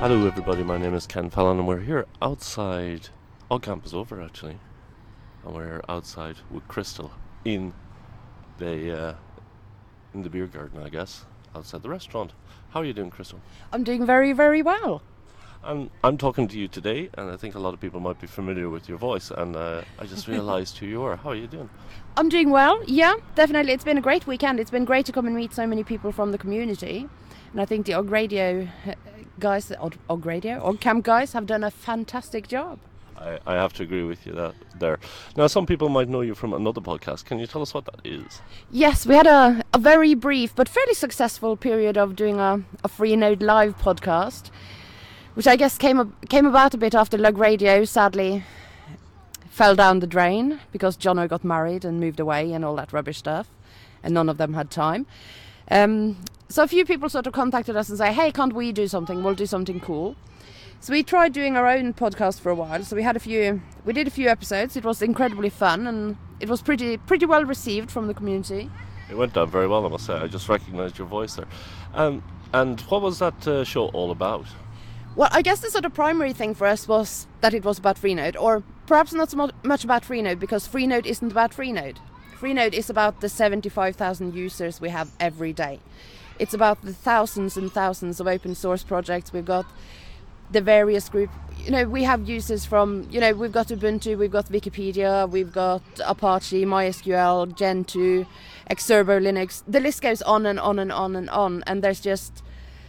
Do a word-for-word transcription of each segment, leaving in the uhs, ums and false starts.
Hello everybody, my name is Ken Fallon and we're here outside, OggCamp is over actually, and we're outside with Crystal in the uh, in the beer garden, I guess, outside the restaurant. How are you doing, Crystal? I'm doing very, very well. I'm, I'm talking to you today, and I think a lot of people might be familiar with your voice, and uh, I just realised who you are. How are you doing? I'm doing well, yeah, definitely. It's been a great weekend. It's been great to come and meet so many people from the community. And I think the Ogg Radio guys, Ogg, Ogg Radio, OggCamp guys have done a fantastic job. I, I have to agree with you that there. Now, some people might know you from another podcast. Can you tell us what that is? Yes, we had a, a very brief but fairly successful period of doing a, a Freenode live podcast, which I guess came ab- came about a bit after Lug Radio sadly fell down the drain because Jono got married and moved away and all that rubbish stuff, and none of them had time. Um, so a few people sort of contacted us and say, hey, can't we do something? We'll do something cool. So we tried doing our own podcast for a while. So we had a few, we did a few episodes. It was incredibly fun and it was pretty pretty well received from the community. It went down very well, I must say. I just recognised your voice there. Um, and what was that uh, show all about? Well, I guess the sort of primary thing for us was that it was about Freenode, or perhaps not so mu- much about Freenode, because Freenode isn't about Freenode. Freenode is about the seventy-five thousand users we have every day. It's about the thousands and thousands of open source projects we've got, the various group. You know, we have users from, you know, we've got Ubuntu, we've got Wikipedia, we've got Apache, MySQL, Gentoo, Xservo, Linux. The list goes on and on and on and on, and there's just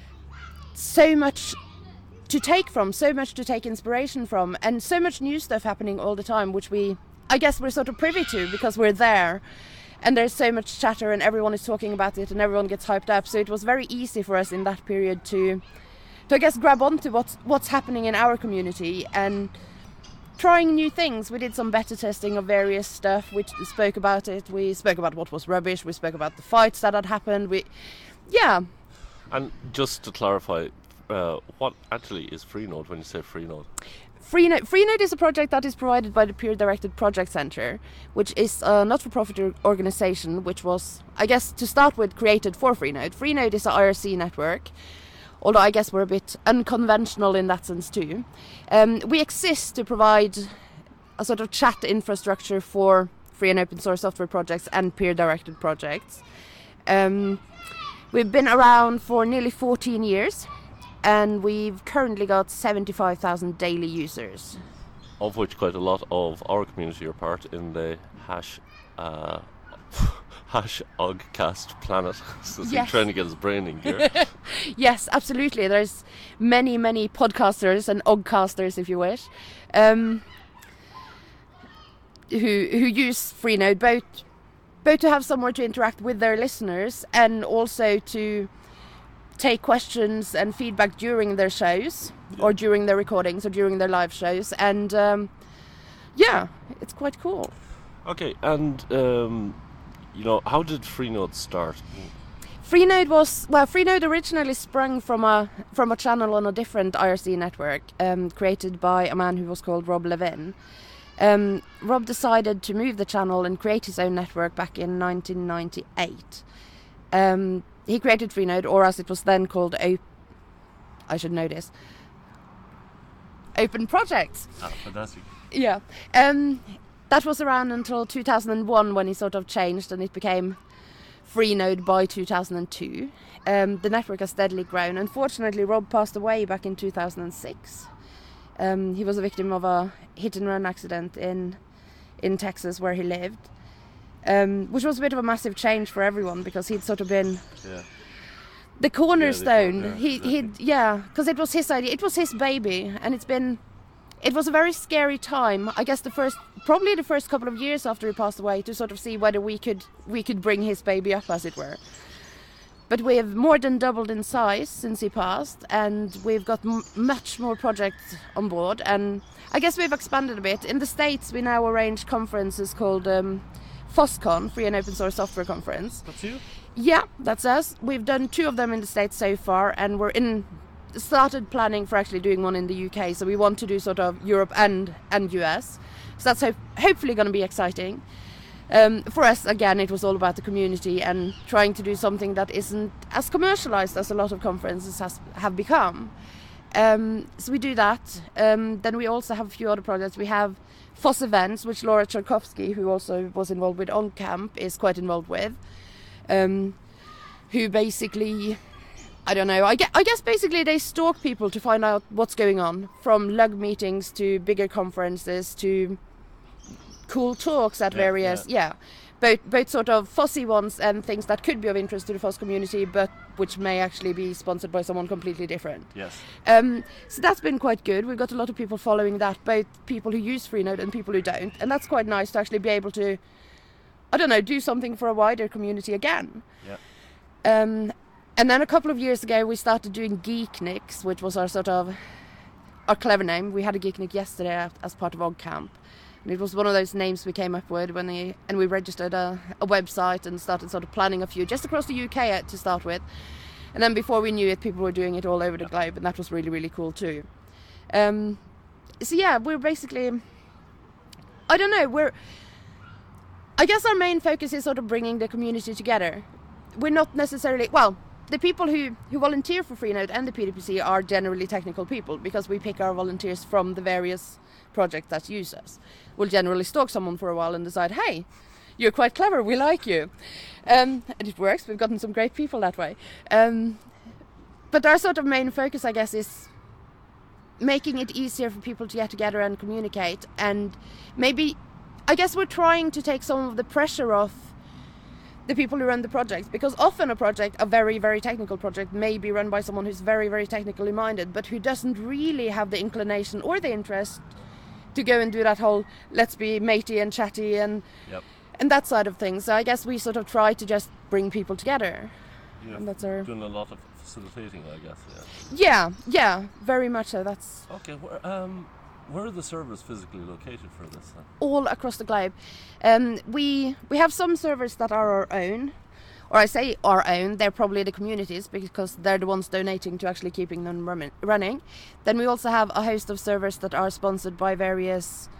so much to take from, so much to take inspiration from, and so much new stuff happening all the time, which we, I guess we're sort of privy to because we're there, and there's so much chatter and everyone is talking about it and everyone gets hyped up. So it was very easy for us in that period to, to I guess, grab onto what's, what's happening in our community and trying new things. We did some beta testing of various stuff, we spoke about it, we spoke about what was rubbish, we spoke about the fights that had happened, we, yeah. And just to clarify, Uh, what actually is Freenode when you say Freenode? Freenode, Freenode is a project that is provided by the Peer Directed Project Center, which is a not-for-profit organization which was, I guess, to start with, created for Freenode. Freenode is an I R C network, although I guess we're a bit unconventional in that sense too. Um, we exist to provide a sort of chat infrastructure for free and open source software projects and peer-directed projects. Um, we've been around for nearly fourteen years. And we've currently got seventy-five thousand daily users. Of which quite a lot of our community are part in the hash uh, hash OggCast planet. So yes. He's trying to get his brain in gear. Yes, absolutely. There's many, many podcasters and OggCasters, if you wish, um, who who use Freenode both, both to have somewhere to interact with their listeners and also to take questions and feedback during their shows, yeah, or during their recordings or during their live shows, and um, yeah, it's quite cool. Okay, and um, you know, how did Freenode start? Freenode was well. Freenode originally sprung from a from a channel on a different I R C network, um, created by a man who was called Rob Levin. Um, Rob decided to move the channel and create his own network back in nineteen ninety-eight. Um, He created Freenode, or as it was then called, op- I should know this, Open Projects. Ah, fantastic. Yeah. Um, that was around until two thousand one when he sort of changed and it became Freenode by two thousand two. Um, the network has steadily grown. Unfortunately, Rob passed away back in two thousand six. Um, he was a victim of a hit-and-run accident in in Texas where he lived. Um, which was a bit of a massive change for everyone because he'd sort of been yeah. the cornerstone. Yeah, he, exactly. he'd, yeah, because it was his idea, it was his baby, and it's been, it was a very scary time. I guess the first, probably the first couple of years after he passed away, to sort of see whether we could, we could bring his baby up, as it were. But we have more than doubled in size since he passed, and we've got m- much more projects on board. And I guess we've expanded a bit. In the States, we now arrange conferences called Um, FOSSCon, Free and Open Source Software Conference. That's you? Yeah, that's us. We've done two of them in the States so far, and we're in started planning for actually doing one in the U K. So we want to do sort of Europe and and U S. So that's ho- hopefully going to be exciting. Um, for us, again, it was all about the community and trying to do something that isn't as commercialized as a lot of conferences has, have become. Um, so we do that. Um, then we also have a few other projects. We have F O S events, which Laura Tchaikovsky, who also was involved with OnCamp, is quite involved with. Um, who basically, I don't know, I guess, I guess basically they stalk people to find out what's going on, from lug meetings to bigger conferences to cool talks at yeah, various, yeah. yeah, both both sort of F O S y ones and things that could be of interest to the F O S community, but which may actually be sponsored by someone completely different. Yes. Um, so that's been quite good. We've got a lot of people following that, both people who use Freenode and people who don't, and that's quite nice to actually be able to, I don't know, do something for a wider community again. Yeah. Um, and then a couple of years ago we started doing Geekniks, which was our sort of our clever name. We had a Geeknik yesterday as part of OnCamp. And it was one of those names we came up with when they, and we registered a, a website and started sort of planning a few just across the U K to start with. And then before we knew it, people were doing it all over the yeah. globe, and that was really, really cool too. Um, so yeah, we're basically, I don't know, we're, I guess our main focus is sort of bringing the community together. We're not necessarily, well, the people who, who volunteer for Freenode and the P D P C are generally technical people, because we pick our volunteers from the various projects that use us. We'll generally stalk someone for a while and decide, hey, you're quite clever, we like you. Um, and it works, we've gotten some great people that way. Um, but our sort of main focus, I guess, is making it easier for people to get together and communicate. And maybe, I guess we're trying to take some of the pressure off the people who run the projects, because often a project, a very, very technical project, may be run by someone who's very, very technically minded, but who doesn't really have the inclination or the interest to go and do that whole let's be matey and chatty and yep. and that side of things. So I guess we sort of try to just bring people together. You're and that's our doing a lot of facilitating, I guess. Yeah, yeah, yeah, very much so. That's okay. Where, um, where are the servers physically located for this then? All across the globe. Um, we we have some servers that are our own, or I say our own. They're probably the communities, because they're the ones donating to actually keeping them run- running. Then we also have a host of servers that are sponsored by various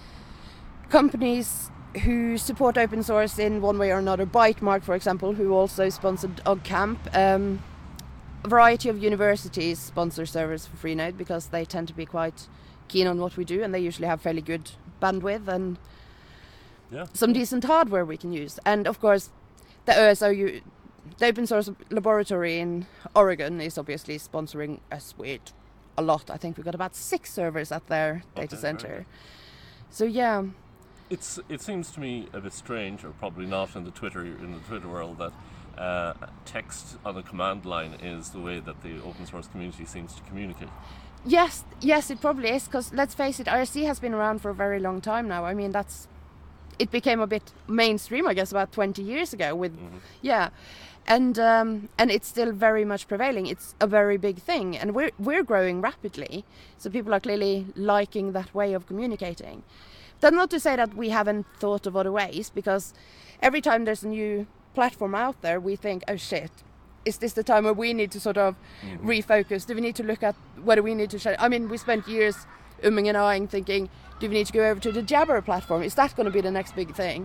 companies who support open source in one way or another. Bytemark, for example, who also sponsored OnCamp. Um, a variety of universities sponsor servers for Freenode because they tend to be quite keen on what we do, and they usually have fairly good bandwidth and yeah. some decent hardware we can use. And of course, the O S O U, the open source laboratory in Oregon, is obviously sponsoring us with a lot. I think we've got about six servers at their data okay, center. So yeah. It's it seems to me a bit strange, or probably not in the Twitter in the Twitter world, that uh, text on a command line is the way that the open source community seems to communicate. Yes, yes, it probably is, because let's face it, I R C has been around for a very long time now. I mean, that's it became a bit mainstream, I guess, about twenty years ago. With mm-hmm. yeah, and um, and it's still very much prevailing. It's a very big thing, and we're we're growing rapidly. So people are clearly liking that way of communicating. That's not to say that we haven't thought of other ways, because every time there's a new platform out there, we think, oh shit, is this the time where we need to sort of mm-hmm. refocus? Do we need to look at whether we need to share? I mean, we spent years umming and ahhing thinking, do we need to go over to the Jabber platform? Is that going to be the next big thing?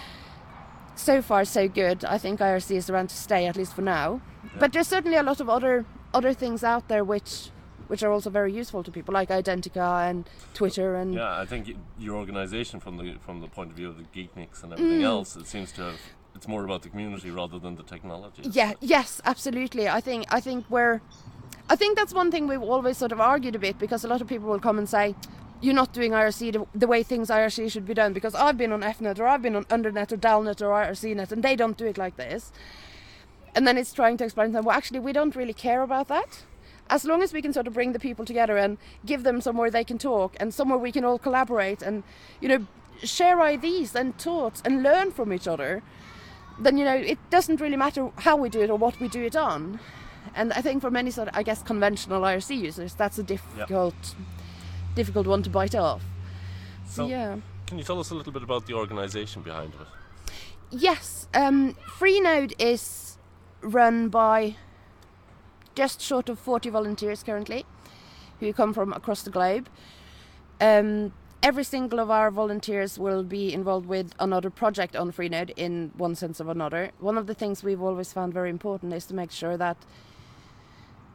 So far, so good. I think I R C is around to stay, at least for now. Yeah. But there's certainly a lot of other other things out there which which are also very useful to people, like Identica and Twitter. And yeah, I think your organisation, from the from the point of view of the Geekniks and everything mm. else, it seems to have, it's more about the community rather than the technology. Yeah, yes, absolutely. I think I think we're, I think that's one thing we've always sort of argued a bit, because a lot of people will come and say, you're not doing I R C the, the way things I R C should be done, because I've been on F net or I've been on Undernet or Dalnet or I R C net, and they don't do it like this. And then it's trying to explain to them, well, actually, we don't really care about that. As long as we can sort of bring the people together and give them somewhere they can talk, and somewhere we can all collaborate and, you know, share ideas and thoughts and learn from each other, then, you know, it doesn't really matter how we do it or what we do it on. And I think for many sort of, I guess, conventional I R C users, that's a difficult, yep. difficult one to bite off. So, so, yeah. Can you tell us a little bit about the organisation behind it? Yes. Um, Freenode is run by just short of forty volunteers currently, who come from across the globe. Um, every single of our volunteers will be involved with another project on Freenode in one sense or another. One of the things we've always found very important is to make sure that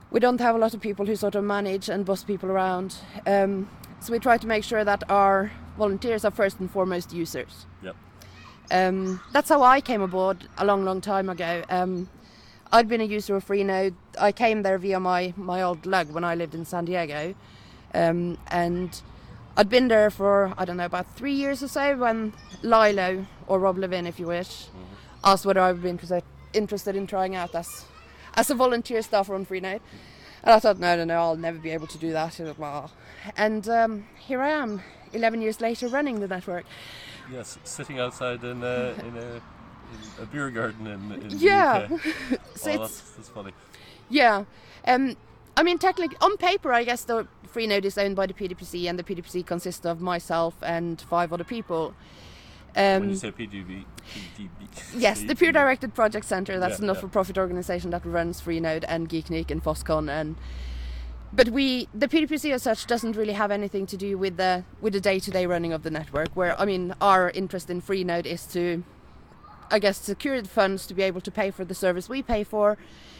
we don't have a lot of people who sort of manage and boss people around. Um, so we try to make sure that our volunteers are first and foremost users. Yep. Um, that's how I came aboard a long, long time ago. Um, I'd been a user of Freenode. I came there via my, my old lug when I lived in San Diego. Um, and I'd been there for, I don't know, about three years or so when Lilo, or Rob Levin if you wish, mm-hmm. asked whether I would be interested, interested in trying out as, as a volunteer staffer on Freenode. And I thought, no, no, no, I'll never be able to do that. And um, here I am, eleven years later, running the network. Yes, sitting outside in a, in a, in a beer garden in, in yeah. the U K. so oh, it's, that's, that's funny. Yeah. Um, I mean, technically, on paper, I guess the Freenode is owned by the P D P C, and the P D P C consists of myself and five other people. Um, when you say P D P, P D P C... Yes, the Peer Directed Project Centre, that's yeah, a not-for-profit yeah. organisation that runs Freenode and Geeknik and FOSCON. And But we, the P D P C as such doesn't really have anything to do with the with the day-to-day running of the network, where, I mean, our interest in Freenode is to, I guess, secure the funds to be able to pay for the service we pay for,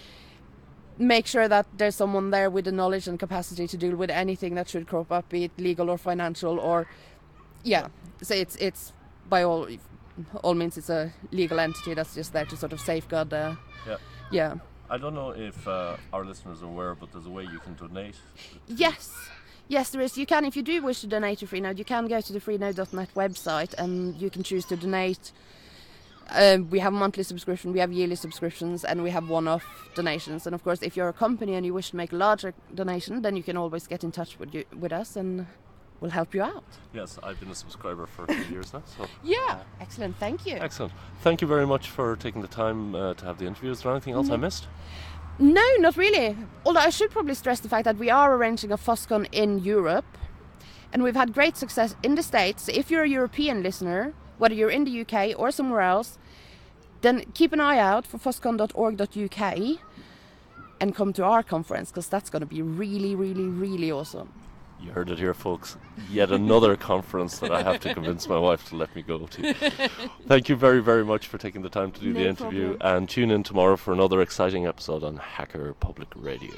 make sure that there's someone there with the knowledge and capacity to deal with anything that should crop up, be it legal or financial, or, yeah, so it's, it's by all all means, it's a legal entity that's just there to sort of safeguard the, yeah. yeah. I don't know if uh, our listeners are aware, but there's a way you can donate. Yes, yes, there is. You can, if you do wish to donate to Freenode, you can go to the freenode dot net website and you can choose to donate. Um, we have monthly subscription, we have yearly subscriptions, and we have one-off donations. And of course, if you're a company and you wish to make a larger donation, then you can always get in touch with you, with us, and we'll help you out. Yes, I've been a subscriber for a few years now. So yeah, uh, excellent. Thank you. Excellent. Thank you very much for taking the time uh, to have the interview. Is there anything else mm-hmm. I missed? No, not really. Although I should probably stress the fact that we are arranging a FOSCON in Europe, and we've had great success in the States. If you're a European listener, whether you're in the U K or somewhere else, then keep an eye out for foscon dot org dot U K and come to our conference, because that's going to be really, really, really awesome. You heard it here, folks. Yet another conference that I have to convince my wife to let me go to. Thank you very, very much for taking the time to do no the interview. problem. And tune in tomorrow for another exciting episode on Hacker Public Radio.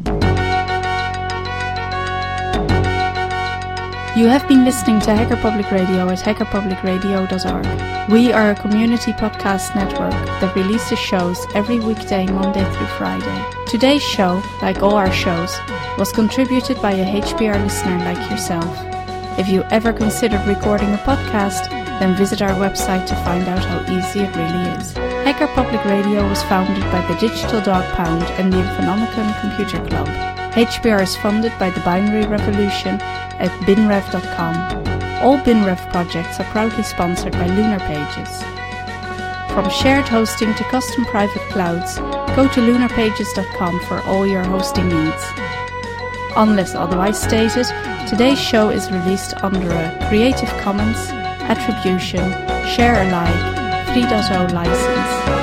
You have been listening to Hacker Public Radio at hacker public radio dot org. We are a community podcast network that releases shows every weekday, Monday through Friday. Today's show, like all our shows, was contributed by a H P R listener like yourself. If you ever considered recording a podcast, then visit our website to find out how easy it really is. Hacker Public Radio was founded by the Digital Dog Pound and the Infonomicon Computer Club. H P R is funded by the Binary Revolution at binrev dot com. All BinRev projects are proudly sponsored by Lunar Pages. From shared hosting to custom private clouds, go to lunar pages dot com for all your hosting needs. Unless otherwise stated, today's show is released under a Creative Commons Attribution Share Alike three point oh license.